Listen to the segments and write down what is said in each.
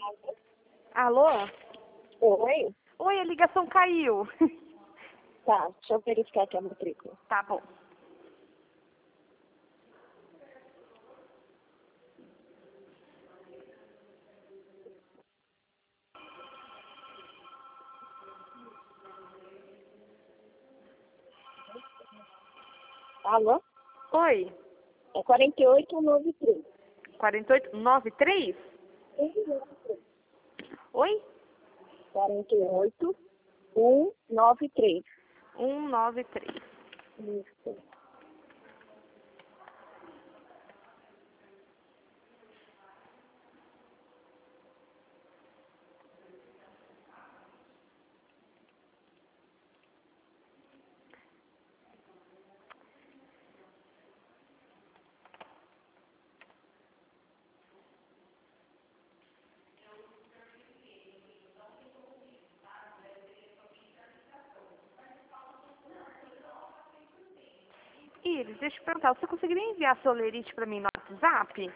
Alô? Oi? Oi, a ligação caiu. Tá, deixa eu verificar aqui a matrícula. Tá bom. Alô? Oi, É 4893. 4893? Oi? 48193. 193. Isso. Iris, deixa eu te perguntar, você conseguiria enviar seu lerite pra mim no WhatsApp?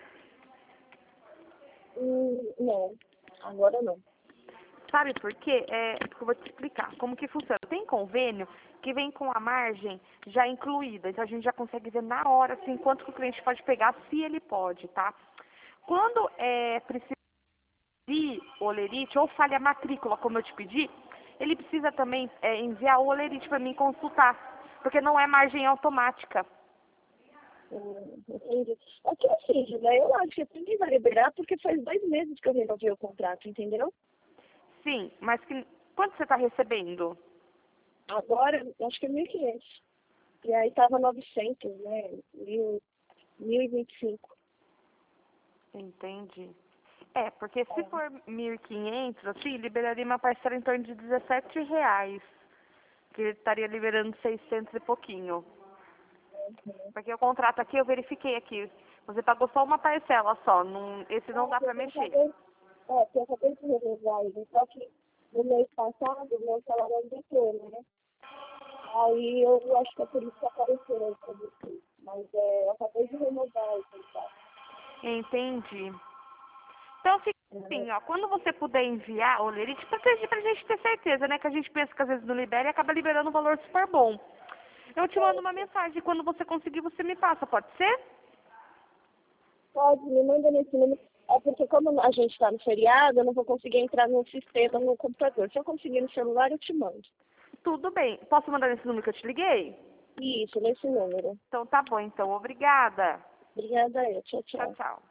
Não, agora não. Sabe por quê? Porque eu vou te explicar como que funciona. Tem convênio que vem com a margem já incluída, então a gente já consegue ver na hora assim, quanto que o cliente pode pegar, se ele pode, tá? Quando precisa de olerite ou falha a matrícula, como eu te pedi, ele precisa também enviar o olerite para mim consultar, porque não é margem automática. Entendi. É que assim, né? Eu acho que ninguém vai liberar porque faz 2 meses que eu renovei o contrato, entendeu? Sim, mas quanto você está recebendo? Agora, acho que é 1.500. E aí tava 900, né? 1.025. Entendi. Porque se for 1.500, assim, liberaria uma parcela em torno de R$ 17, que ele estaria liberando 600 e pouquinho. Porque o contrato aqui, eu verifiquei aqui, você pagou só uma parcela só, esse não dá pra mexer. Eu acabei de renovar ele, só que no mês passado o meu salário aumentou, né? Aí eu acho que é por isso que apareceu aí pra você. Mas eu acabei de renovar o contrato. Entendi. Então fica assim, ó, quando você puder enviar o lerite, pra gente ter certeza, né, que a gente pensa que às vezes não libera e acaba liberando um valor super bom. Eu te mando uma mensagem, quando você conseguir, você me passa, pode ser? Pode, me manda nesse número. É porque como a gente está no feriado, eu não vou conseguir entrar no sistema no computador. Se eu conseguir no celular, eu te mando. Tudo bem. Posso mandar nesse número que eu te liguei? Isso, nesse número. Então tá bom, então. Obrigada. Obrigada, tchau, Tchau, tchau. tchau.